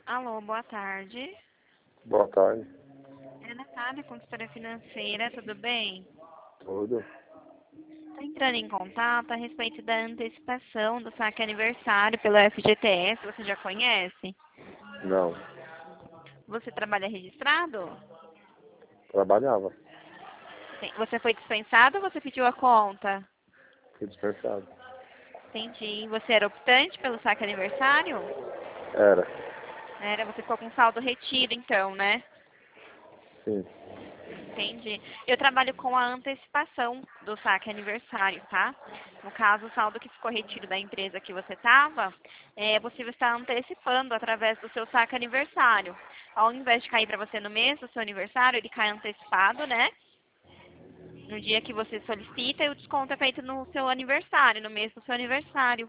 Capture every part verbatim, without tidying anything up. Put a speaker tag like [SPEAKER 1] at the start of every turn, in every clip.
[SPEAKER 1] Alô, boa tarde.
[SPEAKER 2] Boa tarde.
[SPEAKER 1] É Natália, consultora financeira, tudo bem?
[SPEAKER 2] Tudo?
[SPEAKER 1] Estou entrando em contato a respeito da antecipação do saque aniversário pelo F G T S, você já conhece?
[SPEAKER 2] Não.
[SPEAKER 1] Você trabalha registrado?
[SPEAKER 2] Trabalhava.
[SPEAKER 1] Sim. Você foi dispensado ou você pediu a conta?
[SPEAKER 2] Fui dispensado.
[SPEAKER 1] Entendi. Você era optante pelo saque aniversário?
[SPEAKER 2] Era.
[SPEAKER 1] Era, você ficou com saldo retido então, né?
[SPEAKER 2] Sim.
[SPEAKER 1] Entendi. Eu trabalho com a antecipação do saque aniversário, tá? No caso, o saldo que ficou retido da empresa que você estava, é, você está antecipando através do seu saque aniversário. Ao invés de cair para você no mês do seu aniversário, ele cai antecipado, né? No dia que você solicita e o desconto é feito no seu aniversário, no mês do seu aniversário.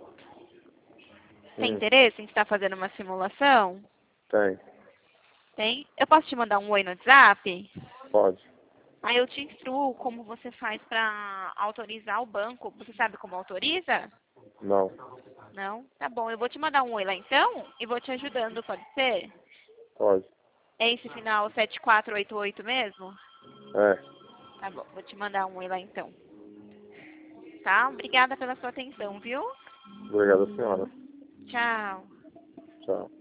[SPEAKER 1] Tem
[SPEAKER 2] Hum.
[SPEAKER 1] interesse em estar fazendo uma simulação?
[SPEAKER 2] Tem.
[SPEAKER 1] Tem? Eu posso te mandar um oi no WhatsApp?
[SPEAKER 2] Pode.
[SPEAKER 1] Aí eu te instruo como você faz para autorizar o banco. Você sabe como autoriza?
[SPEAKER 2] Não.
[SPEAKER 1] Não? Tá bom, eu vou te mandar um oi lá então e vou te ajudando, pode ser?
[SPEAKER 2] Pode.
[SPEAKER 1] É esse final sete quatro oito oito mesmo?
[SPEAKER 2] É.
[SPEAKER 1] Tá bom, vou te mandar um oi lá então. Tá? Obrigada pela sua atenção, viu?
[SPEAKER 2] Obrigado, senhora.
[SPEAKER 1] Tchau.
[SPEAKER 2] Tchau.